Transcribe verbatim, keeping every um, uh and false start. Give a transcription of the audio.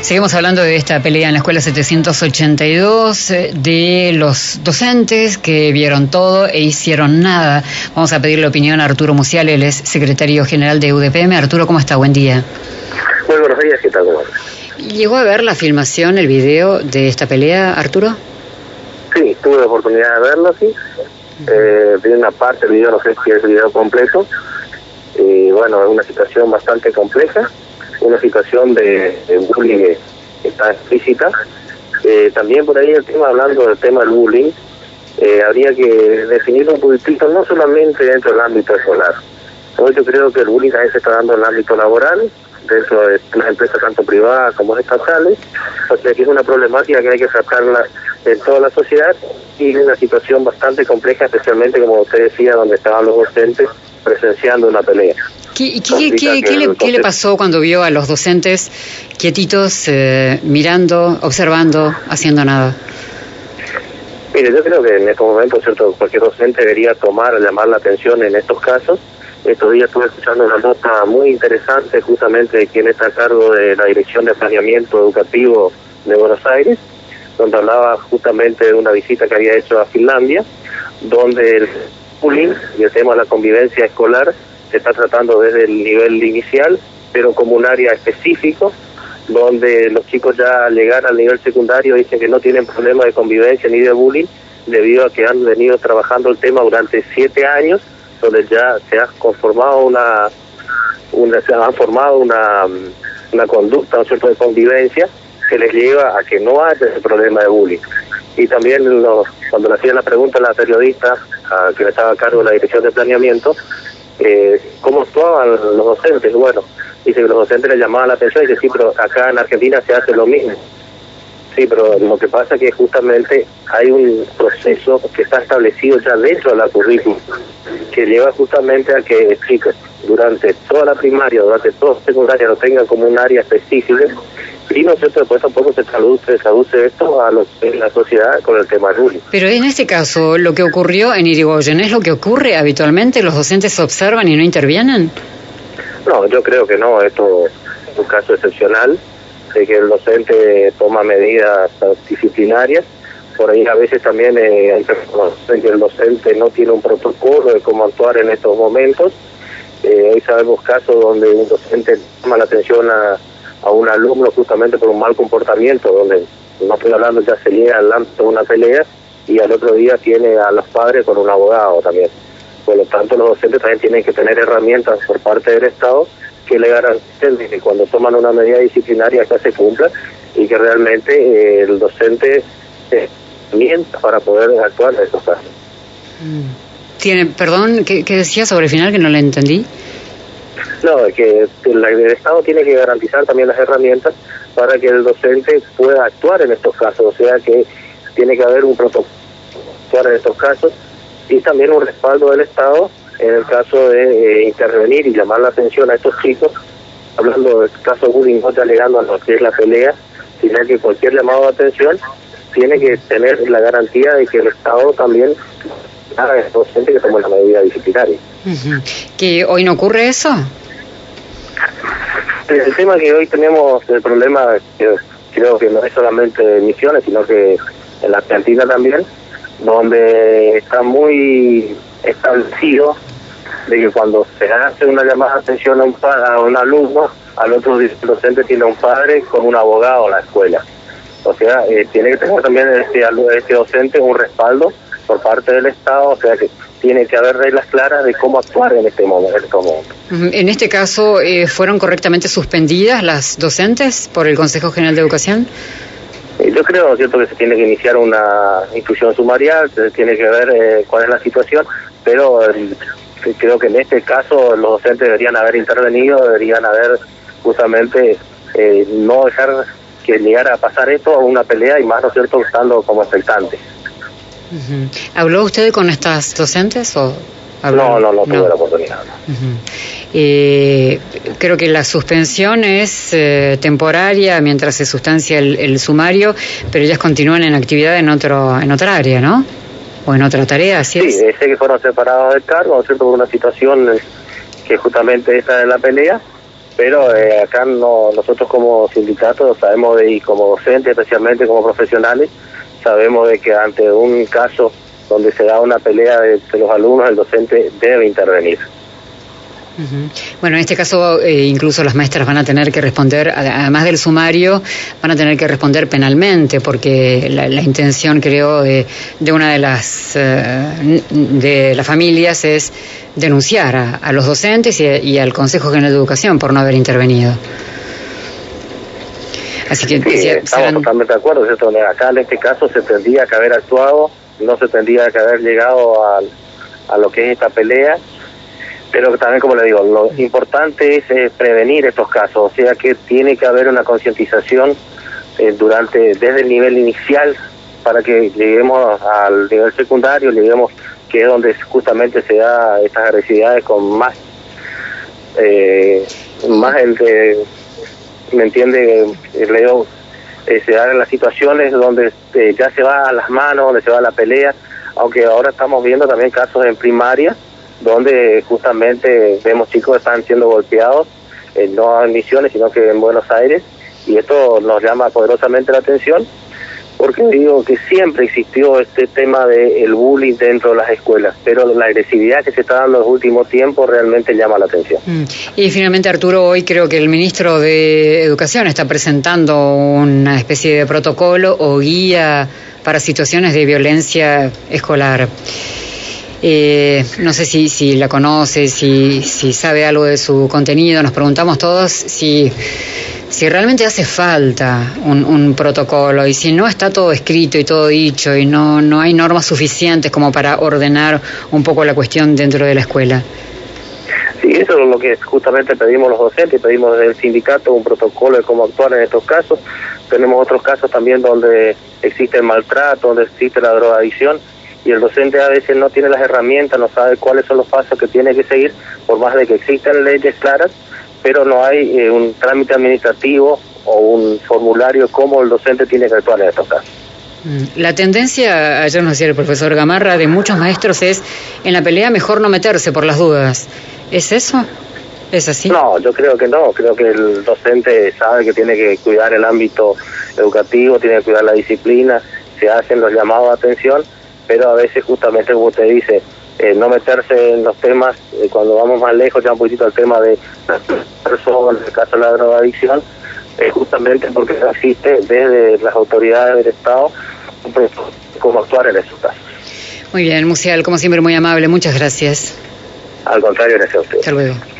Seguimos hablando de esta pelea en la escuela setecientos ochenta y dos, de los docentes que vieron todo e hicieron nada. Vamos a pedir la opinión a Arturo Musial, él es secretario general de U D P M. Arturo, ¿cómo está? Buen día. Muy buenos días, ¿qué tal? ¿Llegó a ver la filmación, el video de esta pelea, Arturo? Sí, tuve la oportunidad de verlo, sí. Eh, vi una parte del video, no sé si es el video completo. Y bueno, es una situación bastante compleja, una situación de, de bullying que está explícita. Eh, también por ahí el tema, hablando del tema del bullying, eh, habría que definirlo un poquitito, no solamente dentro del ámbito escolar. Hoy yo creo que el bullying también se está dando en el ámbito laboral, dentro de las empresas tanto privadas como estatales, o sea que es una problemática que hay que tratarla en toda la sociedad y es una situación bastante compleja, especialmente como usted decía, donde estaban los docentes presenciando una pelea. ¿Qué, qué, qué, qué, le, ¿Qué le pasó cuando vio a los docentes quietitos, eh, mirando, observando, haciendo nada? Mire, yo creo que en estos momentos, cierto, cualquier docente debería tomar, llamar la atención en estos casos. Estos días estuve escuchando una nota muy interesante justamente de quien está a cargo de la Dirección de Planeamiento Educativo de Buenos Aires, donde hablaba justamente de una visita que había hecho a Finlandia, donde el bullying y el tema de la convivencia escolar se está tratando desde el nivel inicial, pero como un área específico, donde los chicos ya al llegar al nivel secundario dicen que no tienen problema de convivencia ni de bullying, debido a que han venido trabajando el tema durante siete años, donde ya se ha conformado una, una se ha formado una, una conducta, ¿no es cierto?, de convivencia que les lleva a que no haya ese problema de bullying. Y también los, cuando le hacían la pregunta a la periodista, a quien estaba a cargo de la Dirección de Planeamiento, eh, ¿cómo actuaban los docentes? Bueno, dice que los docentes les llamaban la atención y dice, sí, pero acá en Argentina se hace lo mismo. Sí, pero lo que pasa es que justamente hay un proceso que está establecido ya dentro de la currícula, que lleva justamente a que chicos durante toda la primaria, durante toda la secundaria lo tengan como un área específica, y no sé, después tampoco se traduce, se traduce esto a los, en la sociedad con el tema del bullying. Pero en este caso, lo que ocurrió en Irigoyen, ¿es lo que ocurre habitualmente? ¿Los docentes observan y no intervienen? No, yo creo que no, esto es un caso excepcional, de que el docente toma medidas disciplinarias. Por ahí a veces también eh, hay que reconocer que el docente no tiene un protocolo de cómo actuar en estos momentos. Eh, hoy sabemos casos donde un docente toma la atención a, a un alumno justamente por un mal comportamiento, donde no estoy hablando, ya se llega al ámbito de una pelea y al otro día tiene a los padres con un abogado también. Por lo tanto, los docentes también tienen que tener herramientas por parte del Estado que le garanticen que cuando toman una medida disciplinaria que se cumpla y que realmente eh, el docente eh, mienta para poder actuar en estos casos. Tiene, perdón, ¿qué, qué decía sobre el final que no le entendí? No, que el, el Estado tiene que garantizar también las herramientas para que el docente pueda actuar en estos casos, o sea que tiene que haber un protocolo para actuar en estos casos y también un respaldo del Estado en el caso de eh, intervenir y llamar la atención a estos chicos, hablando del caso bullying, no ya llegando a lo que es la pelea, sino que cualquier llamado de atención tiene que tener la garantía de que el Estado también haga a estos docentes que tomen la medida disciplinaria. Uh-huh. ¿Que hoy no ocurre eso? El tema que hoy tenemos, el problema, que creo que no es solamente de Misiones, sino que en la Argentina también, donde está muy establecido de que cuando se hace una llamada de atención a un, a un alumno, al otro docente tiene un padre con un abogado en la escuela. O sea, eh, tiene que tener también este, este docente un respaldo por parte del Estado, o sea que tiene que haber reglas claras de cómo actuar en este momento. En este, momento. En este caso, eh, ¿fueron correctamente suspendidas las docentes por el Consejo General de Educación? Eh, yo creo, ¿no es cierto?, que se tiene que iniciar una instrucción sumarial, se tiene que ver eh, cuál es la situación, pero eh, creo que en este caso los docentes deberían haber intervenido, deberían haber justamente eh, no dejar que llegara a pasar esto a una pelea y más, ¿no es cierto?, estando como expectantes. Uh-huh. ¿Habló usted con estas docentes o no, no, no tuve no. la oportunidad. Uh-huh. Eh, creo que la suspensión es eh, temporaria mientras se sustancia el, el sumario, pero ellas continúan en actividad en otro en otra área, ¿no? O en otra tarea, ¿sí? Sí, sé que fueron separados del cargo, ¿no es cierto?, por una situación que justamente esta de la pelea, pero eh, acá no, nosotros como sindicato sabemos de, y como docentes, especialmente como profesionales, sabemos de que ante un caso donde se da una pelea de, de los alumnos, el docente debe intervenir. Uh-huh. Bueno, en este caso eh, incluso las maestras van a tener que responder, además del sumario, van a tener que responder penalmente, porque la, la intención, creo, de, de una de las eh, de las familias es denunciar a, a los docentes y, y al Consejo General de Educación por no haber intervenido. Así que sí, decía, estamos serán... totalmente de acuerdo, ¿cierto? Acá en este caso se tendría que haber actuado, no se tendría que haber llegado a, a lo que es esta pelea. Pero también, como le digo, lo importante es eh, prevenir estos casos, o sea que tiene que haber una concientización eh, durante desde el nivel inicial para que lleguemos al nivel secundario, lleguemos que es donde justamente se da estas agresividades con más, eh, más el de, ¿me entiende? Leo, eh, se dan las situaciones donde eh, ya se va a las manos, donde se va a la pelea, aunque ahora estamos viendo también casos en primaria, donde justamente vemos chicos que están siendo golpeados, eh, no en Misiones, sino que en Buenos Aires, y esto nos llama poderosamente la atención, porque digo que siempre existió este tema del bullying dentro de las escuelas, pero la agresividad que se está dando en los últimos tiempos realmente llama la atención. Mm. Y finalmente, Arturo, hoy creo que el ministro de Educación está presentando una especie de protocolo o guía para situaciones de violencia escolar. Eh, no sé si, si la conoce, si, si sabe algo de su contenido. Nos preguntamos todos si, si realmente hace falta un, un protocolo y si no está todo escrito y todo dicho y no, no hay normas suficientes como para ordenar un poco la cuestión dentro de la escuela. Sí, eso es lo que justamente pedimos los docentes, pedimos desde el sindicato un protocolo de cómo actuar en estos casos. Tenemos otros casos también donde existe el maltrato, donde existe la drogadicción, y el docente a veces no tiene las herramientas, no sabe cuáles son los pasos que tiene que seguir, por más de que existan leyes claras, pero no hay eh, un trámite administrativo o un formulario como el docente tiene que actuar en estos casos. La tendencia, ayer nos decía el profesor Gamarra, de muchos maestros es, en la pelea mejor no meterse por las dudas. ¿Es eso? ¿Es así? No, yo creo que no, creo que el docente sabe que tiene que cuidar el ámbito educativo, tiene que cuidar la disciplina, se hacen los llamados de atención, pero a veces justamente como usted dice, eh, no meterse en los temas, eh, cuando vamos más lejos ya un poquito al tema de las personas, en el caso de la drogadicción, eh, justamente porque no existe desde las autoridades del Estado cómo actuar en esos casos. Muy bien, Musial, como siempre muy amable, muchas gracias. Al contrario, gracias a usted. Hasta luego.